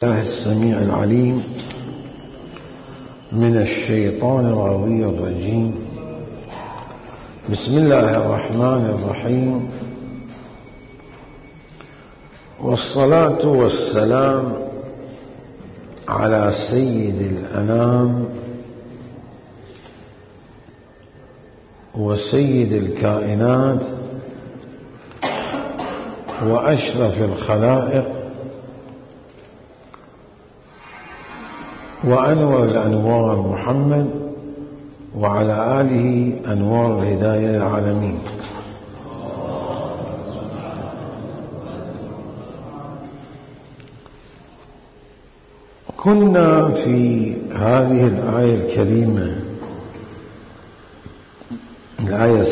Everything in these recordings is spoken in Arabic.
الله السميع العليم من الشيطان الغوي الرجيم. بسم الله الرحمن الرحيم، والصلاة والسلام على سيد الأنام وسيد الكائنات وأشرف الخلائق وأنور الأنوار محمد وعلى آله أنوار الهداية للعالمين. كنا في هذه الآية الكريمة، الآية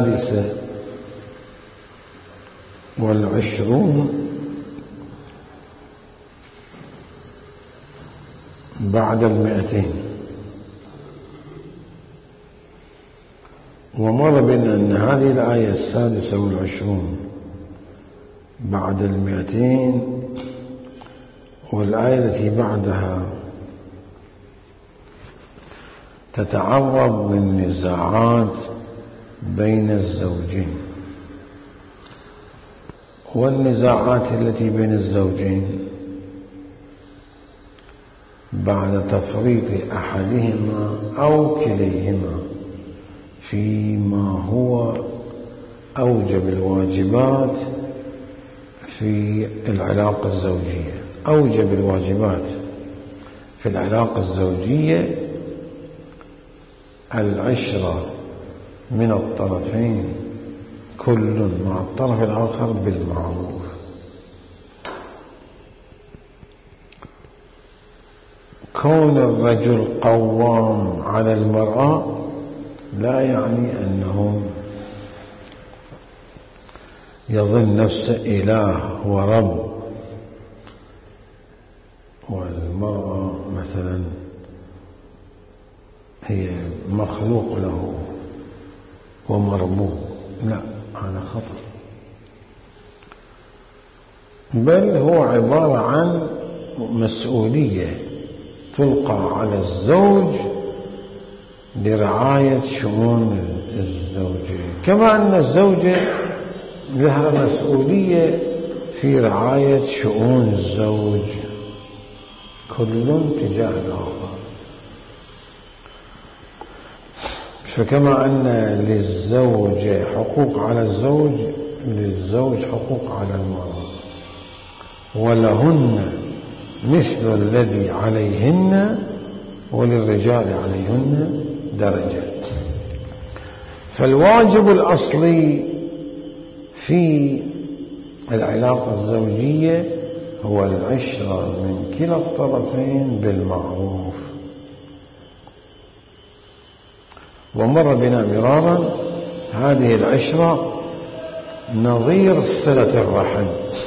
26 بعد 200، ومر بنا أن هذه الآية 26 بعد 200 والآية التي بعدها تتعرض للنزاعات بين الزوجين، والنزاعات التي بين الزوجين بعد تفريط أحدهما أو كليهما فيما هو أوجب الواجبات في العلاقة الزوجية. أوجب الواجبات في العلاقة الزوجية العشرة من الطرفين كل مع الطرف الآخر بالمعروف. كون الرجل قوام على المرأة لا يعني أنه يظن نفسه إله ورب، والمرأة مثلا هي مخلوق له ومربوب، لا، هذا خطأ، بل هو عبارة عن مسؤولية تلقى على الزوج لرعاية شؤون الزوجة، كما أن الزوجة لها مسؤولية في رعاية شؤون الزوج، كل تجاه الآخر. فكما أن للزوج حقوق على الزوج، للزوج حقوق على المرأة، ولهن مثل الذي عليهن وللرجال عليهن درجات. فالواجب الأصلي في العلاقة الزوجية هو العشرة من كلا الطرفين بالمعروف. ومر بنا مرارا هذه العشرة نظير صلة الرحم.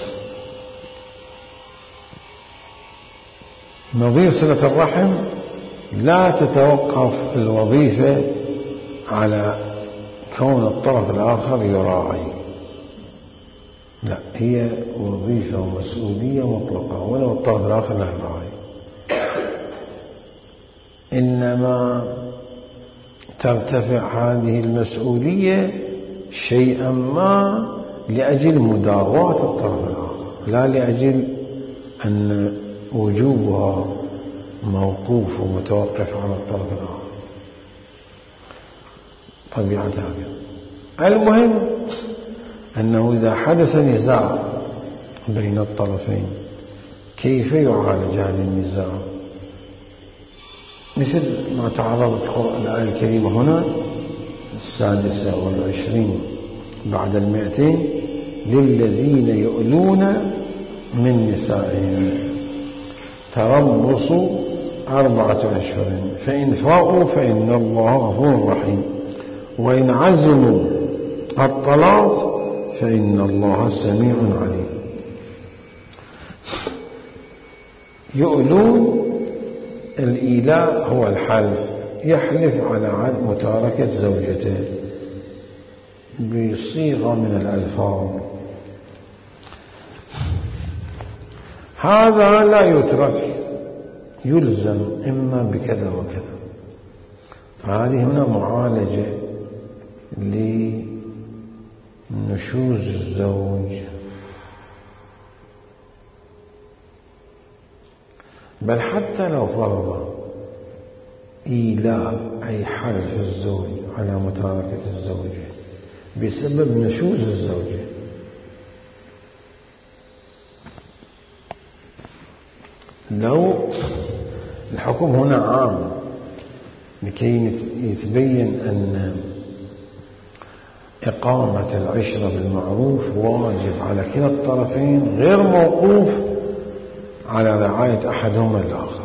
نظير صلة الرحم لا تتوقف الوظيفة على كون الطرف الآخر يراعي، لا، هي وظيفة ومسؤولية مطلقة ولو الطرف الآخر لا يراعي، إنما ترتفع هذه المسؤولية شيئا ما لأجل مداواة الطرف الآخر، لا لأجل أن وجوبها موقوف ومتوقف على الطرف الآخر، طبيعة هذا. المهم أنه إذا حدث نزاع بين الطرفين كيف يعالج هذا النزاع؟ مثل ما تعرضت الآية الكريمة هنا 26 بعد 200: للذين يؤلون من نسائهم تربص 4 أشهر فإن فاءوا فإن الله غفور رحيم وإن عزموا الطلاق فإن الله سميع عليم. يؤلون، الإيلاء هو الحلف، يحلف على متاركة زوجته بصيغة من الألفاظ. هذا لا يترك، يلزم إما بكذا وكذا. فهذه هنا معالجة لنشوز الزوج. بل حتى لو فرض إيلاء أي حلف الزوج على متاركة الزوجة بسبب نشوز الزوجة، لو الحكم هنا عام لكي يتبين أن إقامة العشرة بالمعروف واجب على كلا الطرفين، غير موقوف على رعاية أحدهما الآخر.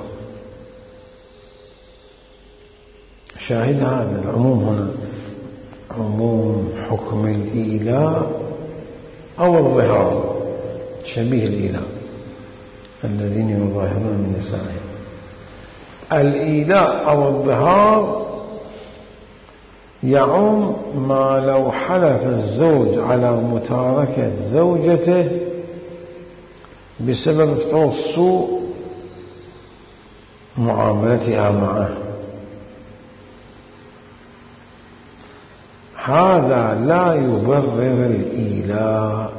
شاهد هذا العموم هنا عموم حكم الإيلاء أو الظهار، شبيه الإيلاء الذين يظاهرون من نسائهم. الإيلاء أو الظهار يعم ما لو حلف الزوج على متاركة زوجته بسبب افتراض سوء معاملتها معه. هذا لا يبرر الإيلاء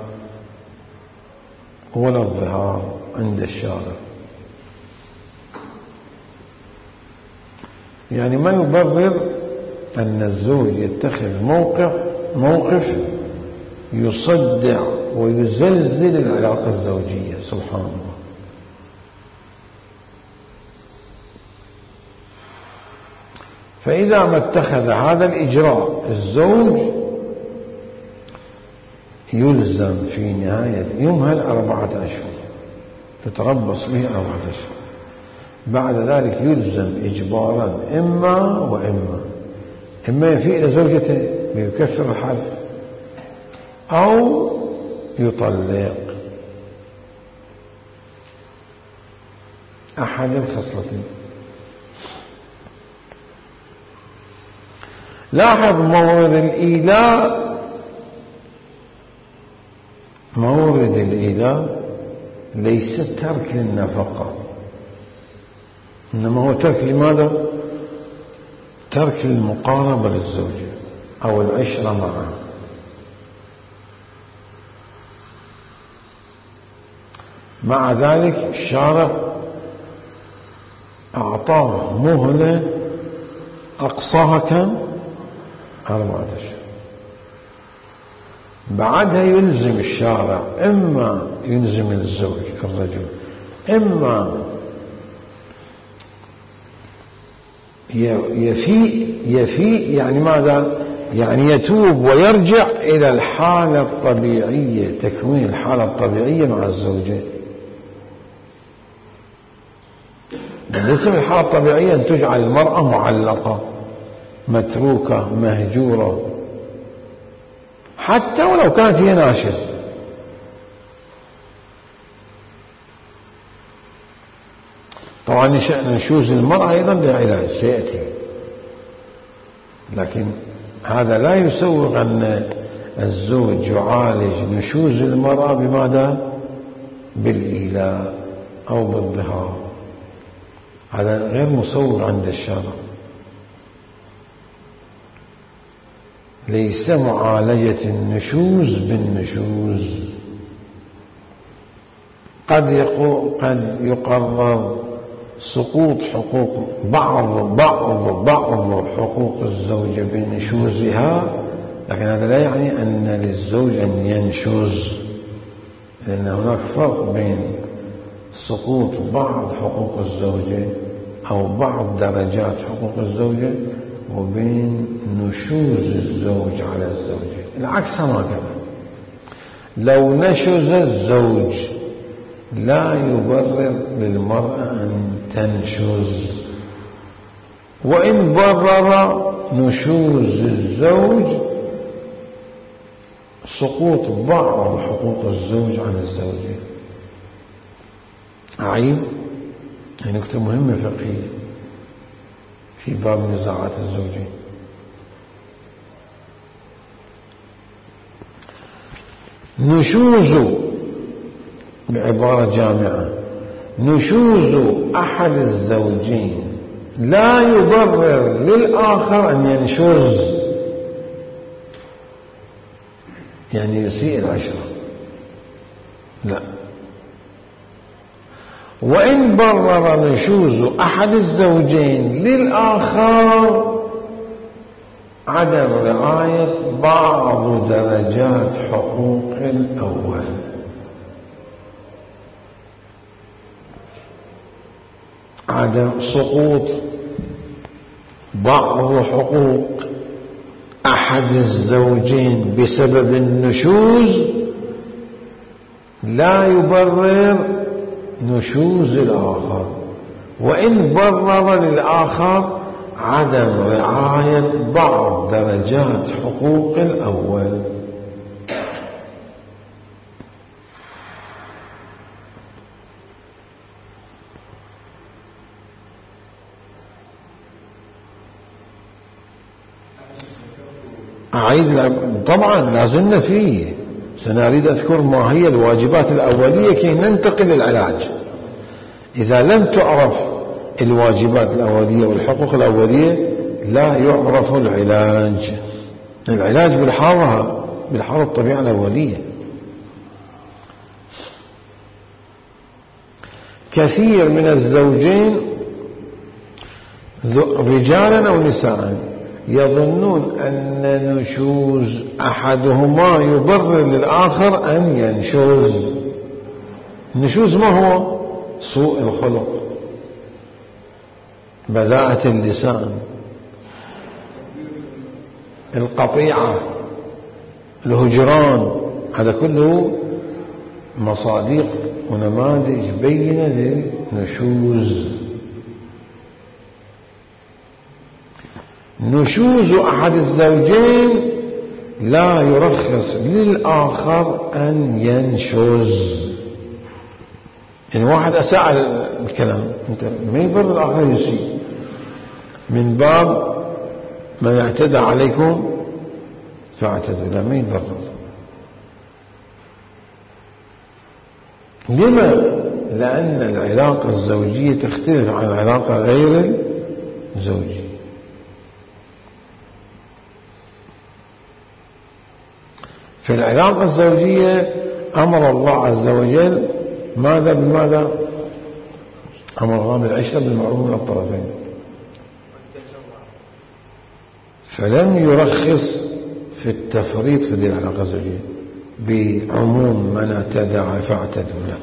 ولا الظهار عند الشارع، يعني ما يبرر أن الزوج يتخذ موقف يصدع ويزلزل العلاقة الزوجية. سبحان الله. فإذا ما اتخذ هذا الإجراء الزوج يلزم في نهاية يمهل 4 أشهر، يتربص به 4 أشهر، بعد ذلك يلزم إجبارا إما وإما، إما يفيء إلى زوجته ويكفر الحلف أو يطلق أحد الخصلتين. لاحظ مورد الإيلاء ليس ترك للنفقة، إنما هو ترك لماذا؟ ترك المقاربة للزوجة أو العشرة معها. مع ذلك الشارع أعطاه مهلة أقصاها كم؟ 4 أشهر. بعدها يلزم الشارع، إما يلزم الزوج الرجل، إما يفيء يعني ماذا؟ يعني يتوب ويرجع إلى الحالة الطبيعية، تكوين الحالة الطبيعية مع الزوجة. ليس الحالة الطبيعية أن تجعل المرأة معلقة متروكة مهجورة، حتى ولو كانت هي ناشز. طبعا نشوز المرأة أيضا لعلاج سيأتي، لكن هذا لا يسوغ أن الزوج يعالج نشوز المرأة بماذا؟ بالإيلاء أو بالظهار. هذا غير مسوغ عند الشرع. ليس معالجة النشوز بالنشوز. قد يقرر سقوط حقوق بعض حقوق الزوجة بنشوزها، لكن هذا لا يعني أن للزوج أن ينشز، لأن هناك فرق بين سقوط بعض حقوق الزوجة أو بعض درجات حقوق الزوجة وبين نشوز الزوج على الزوجة. العكس هكذا، لو نشز الزوج لا يبرر للمرأة أن تنشز، وإن برر نشوز الزوج سقوط بعض حقوق الزوج عن الزوجة. أعيد، هي نكتة مهمة فقهية في باب نزاعات الزوجين. نشوز بعبارة جامعة نشوز أحد الزوجين لا يبرر للآخر أن ينشز، يعني يسيء العشرة، لا. وإن برر نشوز أحد الزوجين للآخر عدم رعاية بعض درجات حقوق الأول. عدم سقوط بعض حقوق أحد الزوجين بسبب النشوز لا يبرر نشوز الآخر، وإن برر للآخر عدم رعاية بعض درجات حقوق الأول. أعيد طبعا لازلنا فيه، سنريد أذكر ما هي الواجبات الأولية كي ننتقل للعلاج. إذا لم تعرف الواجبات الأولية والحقوق الأولية لا يعرف العلاج. العلاج بالحالة الطبيعة الأولية. كثير من الزوجين رجالا أو نساء يظنون أن نشوز أحدهما يبرر للآخر أن ينشز. النشوز ما هو؟ سوء الخلق، بذاءة اللسان، القطيعة، الهجران، هذا كله مصادق ونماذج بينة للنشوز. نشوز أحد الزوجين لا يرخص للآخر أن ينشز. يعني واحد أساء الكلام، أنت ما يبرر الآخر يسيء، من باب ما يعتدى عليكم فاعتدوا، لا ما يبرر. لما؟ لأن العلاقة الزوجية تختلف عن العلاقة غير الزوجية. في العلاقة الزوجية أمر الله عز وجل ماذا بماذا؟ أمر الله بالعشرة بالمعروف من الطرفين، فلم يرخص في التفريط في هذه العلاقة الزوجية بعموم من اعتدى فاعتدوا، لا.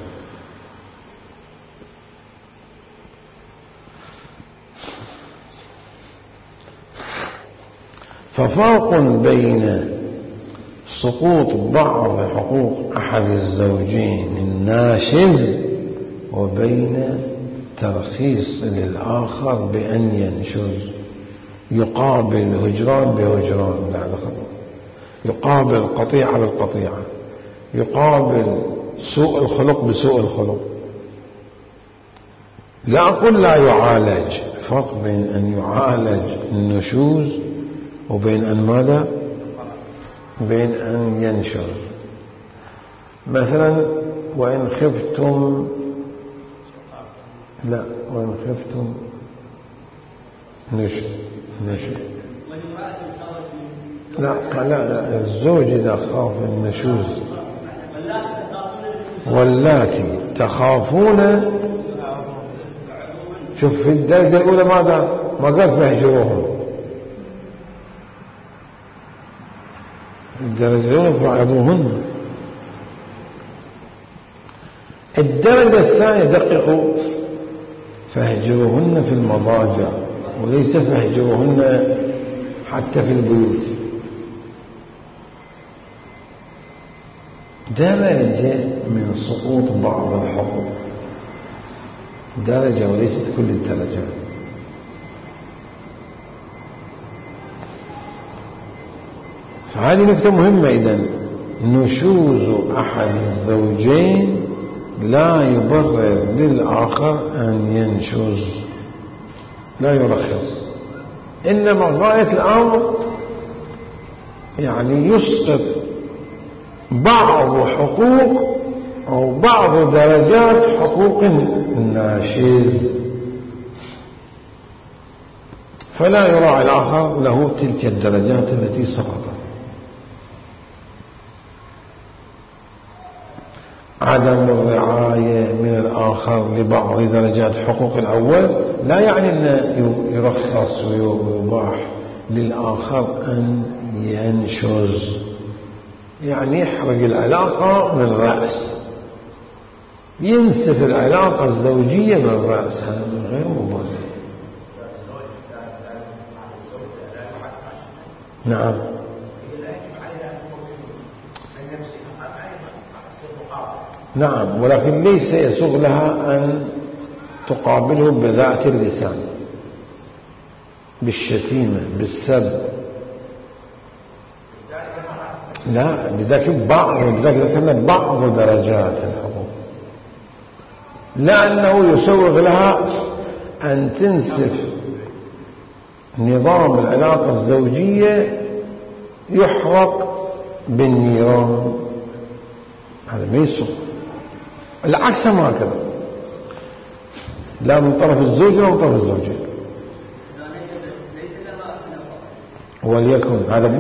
ففرق بين سقوط بعض حقوق أحد الزوجين الناشز وبين ترخيص للآخر بأن ينشز. يقابل هجران بهجران، لا خطأ. يقابل قطيعة بالقطيعة، يقابل سوء الخلق بسوء الخلق. لا أقول لا يعالج، فرق بين أن يعالج النشوز وبين أن ماذا؟ بين أن ينشر. مثلا وإن خفتم، لا، وإن خفتم نشر لا الزوج إذا خاف النشوز. واللاتي تخافون، شوف في الدرجة الأولى ماذا؟ ما قال فاهجروهم، الدرجة الأولى فاعظوهن. الدرجة الثانية دققوا، فاهجروهن في المضاجع، وليس فاهجروهن حتى في البيوت. درجة من سقوط بعض الحقوق، درجة وليست كل الدرجات. فهذه نكتة مهمة. إذن نشوز أحد الزوجين لا يبرر للآخر أن ينشز، لا يرخص، إنما غاية الأمر يعني يسقط بعض حقوق أو بعض درجات حقوق الناشز، فلا يراعي الآخر له تلك الدرجات التي سقطت. عدم الرعاية من الآخر لبعض درجات حقوق الأول لا يعني أن يرخص ويباح للآخر أن ينشز، يعني يحرق العلاقة من الرأس، ينسف العلاقة الزوجية من الرأس، هذا غير مبرر. نعم. نعم، ولكن ليس يسوغ لها أن تقابله بذات اللسان، بالشتيمة، بالسب، لا، لذلك ذكرنا بعض درجات الحقوق، لأنه يسوغ لها أن تنسف نظام العلاقة الزوجية، يحرق بالنيران، هذا ما يسوغ. العكس ما هكذا، لا من طرف الزوج ولا من طرف الزوجة، وليكن هذا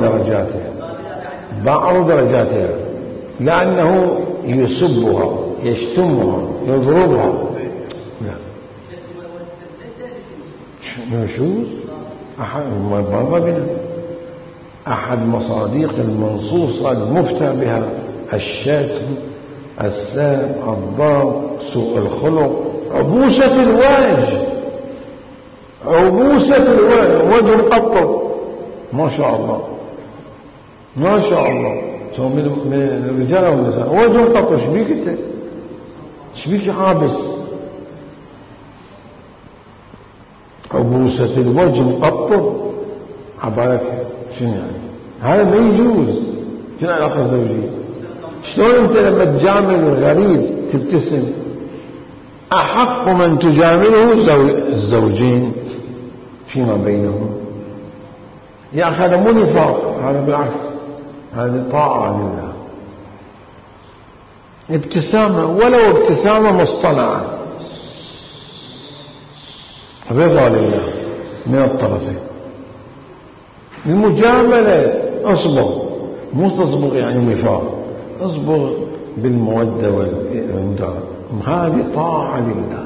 بعض درجاتها، لأنه يسبها، يشتمها، يضربها. لا نشوز أحد مصادق المنصوصة المفتى بها الشتم، السب، الضرب، سوء الخلق، عبوسة الوجه، وجه مقطب، ما شاء الله ما شاء الله، سواء من الرجال أو النساء، وجه مقطب. شبيك أنت؟ شبيك عابس؟ عبوسة الوجه مقطب، عبالك شنو يعني؟ هذا ما يجوز في العلاقة الزوجية. شلون أنت لما تجامل غريب تبتسم؟ أحق من تجامله الزوجين فيما بينهم. يا أخي هذا مو نفاق، هذا بالعكس، هذه طاعة لله، ابتسامة، ولو ابتسامة مصطنعة، رضا لله من الطرفين. المجاملة أصبغ، مو تصبغ يعني نفاق، اصبغ بالمودة والإمداد، هذه طاعة لله.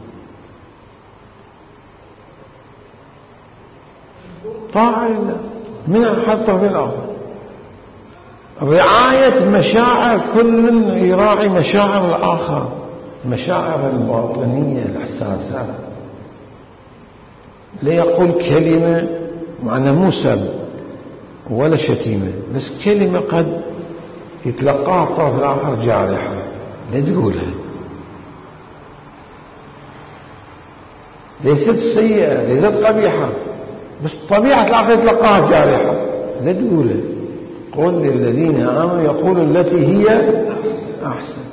طاعة لله من حتى في الأرض. رعاية مشاعر، كل يراعي مشاعر الآخر، مشاعر الباطنية، الإحساسات. لا يقول كلمة معنى مو سب ولا شتيمة، بس كلمة قد يتلقاها الطرف الآخر جارحة، لا تقولها، ليست سيئة، ليست قبيحة، بس طبيعة الآخر يتلقاها جارحة، لا تقولها. قل للذين آمنوا يقولوا التي هي أحسن.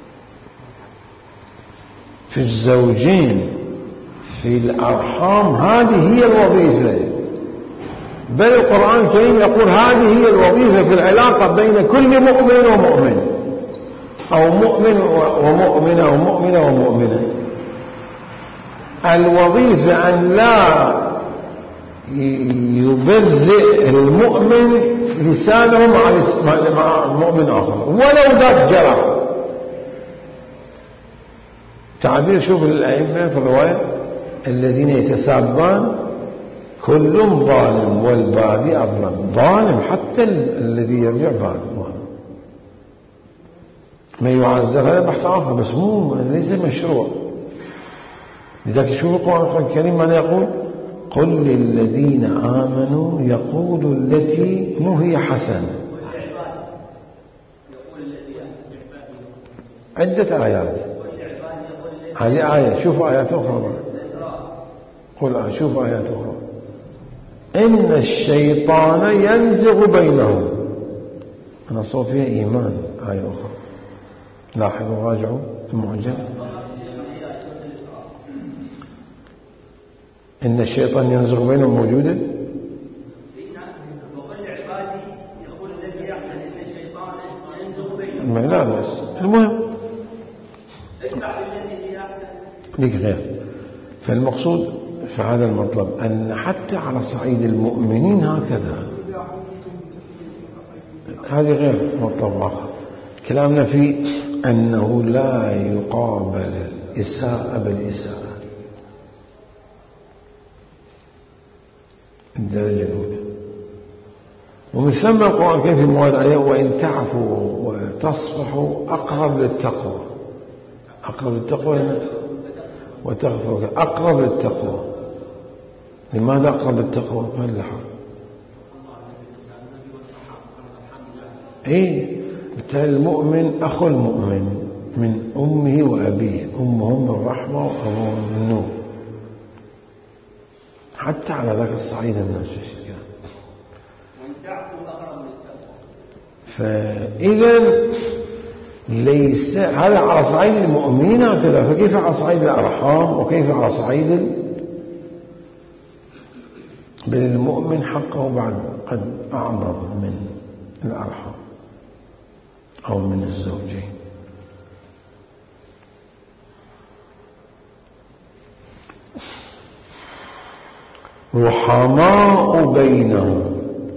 في الزوجين، في الأرحام، هذه هي الوظيفة، بل القرآن الكريم يقول هذه هي الوظيفة في العلاقة بين كل مؤمن ومؤمن، أو مؤمن ومؤمنة، أو مؤمنة ومؤمنة. الوظيفة أن لا يبذئ المؤمن لسانه مع المؤمن آخر ولو ذات جرح. تعبير شوف الأئمة في الرواية: الذين يتسابان كل ظالم والبادي أظلم. ظالم، حتى الذي يرجع ظالم، ما يعذر، هذا بحث آخر، بس مو ليس مشروع. لذلك شوف القرآن الكريم ماذا يقول: قل للذين آمنوا يقولوا التي مو هي حسن. عدة آيات، هذه آية، شوف آيات أخرى، قل شوف آيات أخرى: إن الشيطان ينزغ بينهم. أنا صوت فيها إيمان. آية أخرى لاحظوا، راجعوا المعجم: إن الشيطان ينزغ بينهم، موجودة. لا بس المهم ذيك غير. فالمقصود في هذا المطلب أن حتى على صعيد المؤمنين هكذا، هذه غير مطلب آخر. كلامنا في أنه لا يقابل الإساءة بالإساءة، الدرجة الأولى. ومن ثم القرآن كيف في مواد عليه وإن تعفوا وتصفحوا أقرب للتقوى. أقرب للتقوى وتغفروا أقرب للتقوى. لماذا أقرب للتقوى؟ قال لحظ بالتالي المؤمن أخو المؤمن من أمه وأبيه، أمهم الرحمة وأبوهم النور، حتى على ذاك الصعيد النفسي. فإذا ليس هذا على صعيد المؤمنين هكذا، فكيف على صعيد الأرحام؟ وكيف على صعيد بل المؤمن حقه بعد قد أعظم من الأرحام أو من الزوجين. رحماء بينهم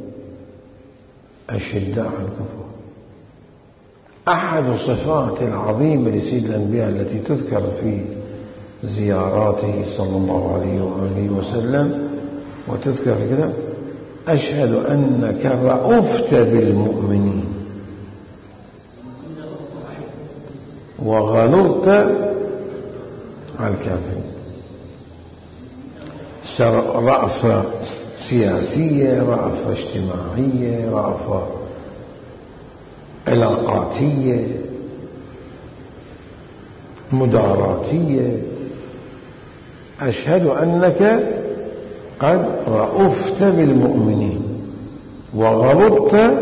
أشداء على الكفر. أحد الصفات العظيمة لسيد الأنبياء التي تذكر في زياراته صلى الله عليه وآله وسلم وتذكر في كده: أشهد أنك رأفت بالمؤمنين وغلظت على الكافرين. رأفة سياسية، رأفة اجتماعية، رأفة علاقاتية، مداراتية. أشهد أنك قد رأفت بالمؤمنين وغلظت.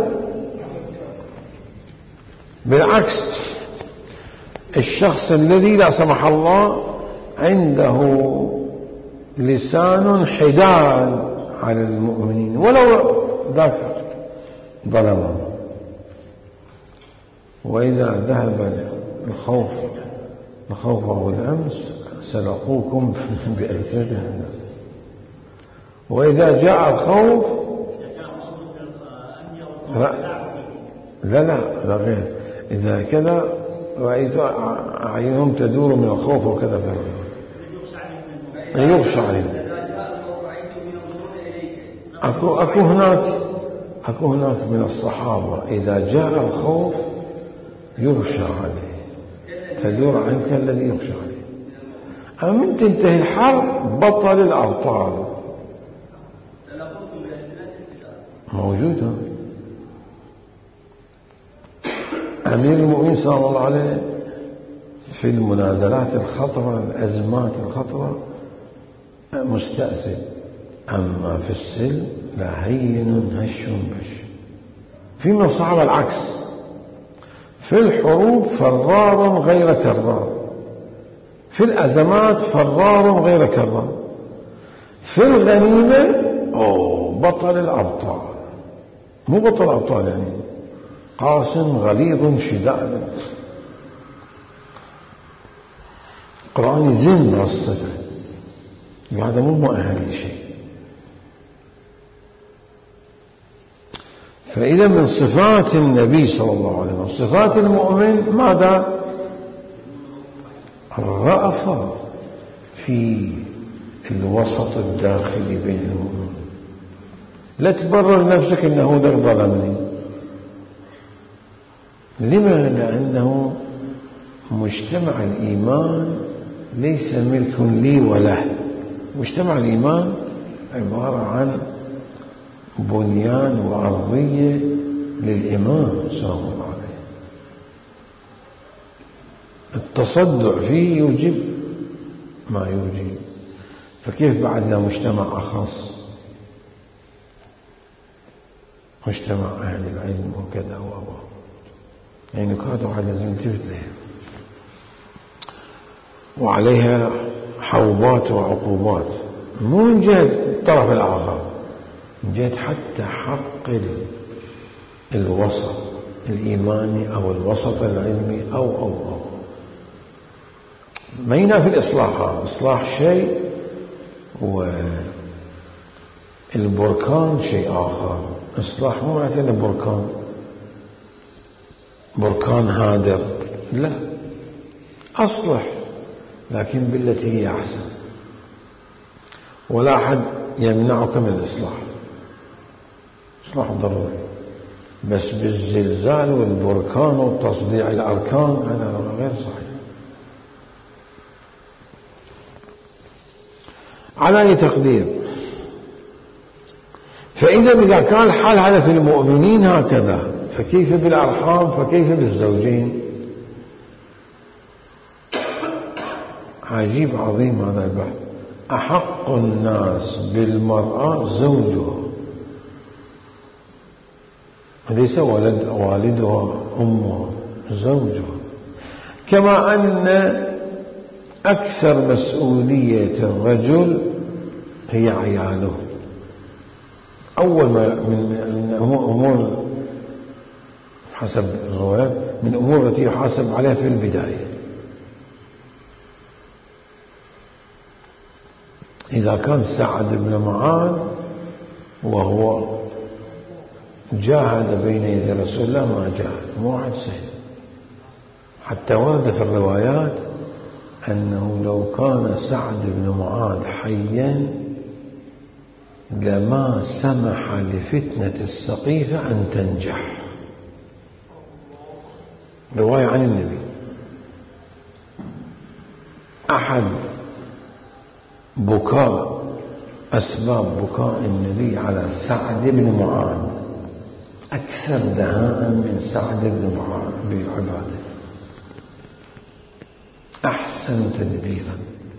بالعكس، الشخص الذي لا سمح الله عنده لسان حداد على المؤمنين ولو ذاك ظلمهم، وإذا ذهب الخوف والأمس سلقوكم بألسنتهم، وإذا جاء الخوف لا غير. إذا كذا رأيت أعينهم تدور من الخوف وكذا يغشى عليهم. أكو هناك من الصحابة إذا جاء الخوف يغشى عليه، تدور عنك الذي يغشى عليه. أما من تنتهي الحرب بطل الأبطال موجودة. أمير المؤمنين صلى الله عليه في المنازلات الخطرة، الأزمات الخطرة، مستأسد، أما في السلم لا هين هش بش. في من الصحابة العكس، في الحروب فرار غير كرار، في الأزمات فرار غير كرار، في الغنيمة بطل الأبطال. مو بطل الأبطال يعني قاسم غليظ شدائد. القرآن يذم الصفة، هذا مو مؤهل لشيء. فإذا من صفات النبي صلى الله عليه وسلم صفات المؤمن ماذا؟ الرأفة في الوسط الداخلي بين المؤمنين. لا تبرر نفسك إنه ذاك ظلمني. لما؟ لأنه مجتمع الإيمان ليس ملك لي وله. مجتمع الإيمان عبارة عن بنيان وأرضية للإمام صلى الله عليه. التصدع فيه يوجب ما يوجب، فكيف بعدنا مجتمع أخص، مجتمع أهل العلم وكذا يعني كذا واحد لازم يلتفت لها، وعليها حوبات وعقوبات، مو من جهة الطرف الآخر، من جهة حتى حق الوسط الإيماني أو الوسط العلمي أو ما ينافي الإصلاح. إصلاح شيء والبركان شيء آخر. إصلاح مو معناته بركان هادر، لا، أصلح لكن بالتي هي أحسن، ولا أحد يمنعك من الإصلاح. إصلاح ضروري، بس بالزلزال والبركان وتصديع الأركان هذا غير صحيح. على أي تقدير، إذا كان الحال هذا في المؤمنين هكذا، فكيف بالأرحام، فكيف بالزوجين؟ عجيب عظيم هذا البحث. أحق الناس بالمرأة زوجها، ليس والدها أمها، زوجها. كما أن أكثر مسؤولية الرجل هي عياله. أول ما من أمور حسب الروايات من أمور التي يحاسب عليها في البداية. إذا كان سعد بن معاذ وهو جاهد بين يدي رسول الله ما جاهد، مو واحد سهل. حتى ورد في الروايات أنه لو كان سعد بن معاذ حيا لما سمح لفتنة السقيفة أن تنجح. رواية عن النبي. أحد أسباب بكاء النبي على سعد بن معاذ أكثر دهاء من سعد بن معاذ بعباده، أحسن تدبيرا.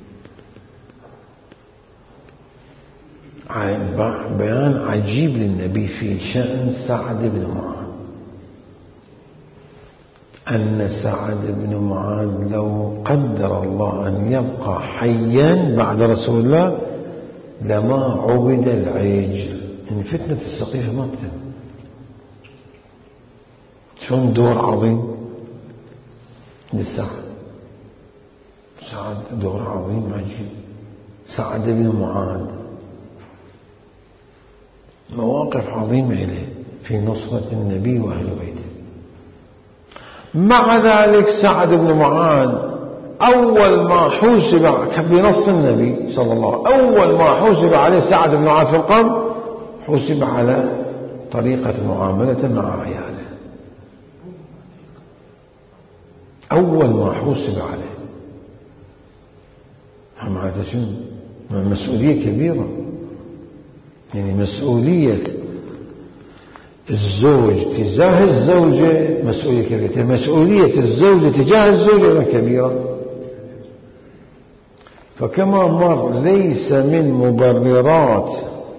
بيان عجيب للنبي في شأن سعد بن معاذ، أن سعد بن معاذ لو قدر الله أن يبقى حيا بعد رسول الله لما عبد العجل. إن فتنة السقيفة ما تتم. شون دور عظيم للسعد. سعد دور عظيم عجيب. سعد بن معاذ مواقف عظيمة إليه في نصرة النبي وأهل بيته. مع ذلك سعد بن معاذ أول ما حوسب بنص النبي صلى الله عليه وسلم، أول ما حوسب عليه سعد بن معاذ في القبر حوسب على طريقة معاملة مع عياله. أول ما حوسب عليه. معناته شنو؟ مسؤولية كبيرة. يعني مسؤولية الزوج تجاه الزوجة مسؤولية كبيرة، مسؤولية الزوجة تجاه الزوجة كبيرة. فكما مر ليس من مبررات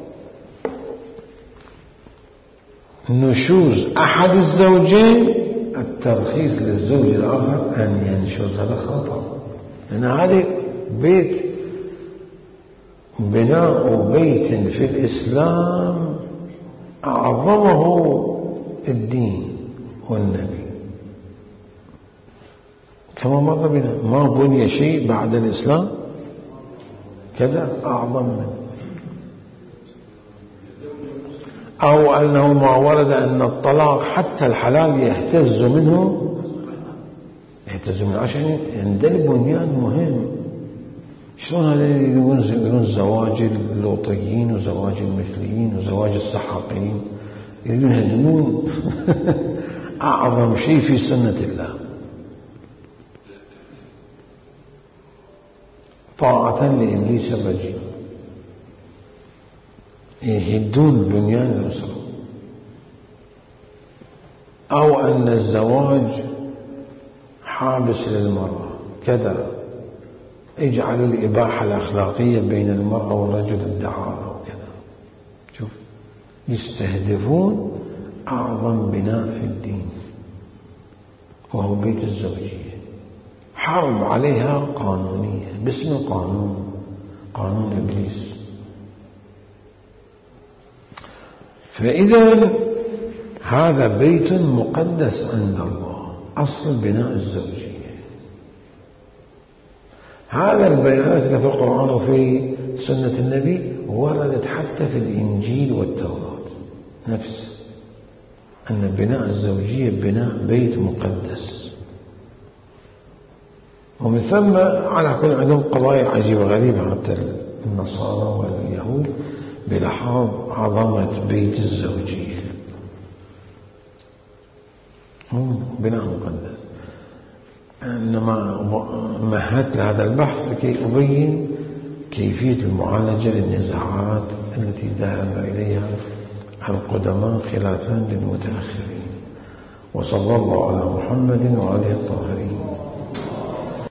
نشوز أحد الزوجين الترخيص للزوج الآخر أن ينشز. هذا خطأ، لأن هذا بناء بيت في الإسلام أعظمه الدين والنبي. كما مر بنا ما بني شيء بعد الإسلام كذا أعظم منه. أو أنه ما ورد أن الطلاق حتى الحلال يهتز منه عشان يندل بنيان مهم. شلون هذا يقولون زواج اللوطيين وزواج المثليين وزواج السحاقين، يقولون هدمون أعظم شيء في سنة الله، طاعة لإبليس الرجيم، يهدون بنيان الأسرة. أو أن الزواج حابس للمرأة كذا، اجعلوا الإباحة الأخلاقية بين المرأة والرجل الدعارة وكذا. شوف، يستهدفون أعظم بناء في الدين وهو بيت الزوجية. حرب عليها قانونية باسم قانون إبليس. فإذا هذا بيت مقدس عند الله، أصل بناء الزوجية. هذا البيانات اللي في القرآن وفي سنة النبي وردت حتى في الإنجيل والتوراة نفس أن بناء الزوجية بناء بيت مقدس. ومن ثم على كل عندهم قضايا عجيبة غريبة حتى النصارى واليهود بلحاظ عظمة بيت الزوجية بناء مقدس. إنما مهدت لهذا البحث لكي أبين كيفية المعالجة للنزاعات التي ذهب إليها القدماء خلافا للمتأخرين. وصلى الله على محمد وعلى آله الطاهرين.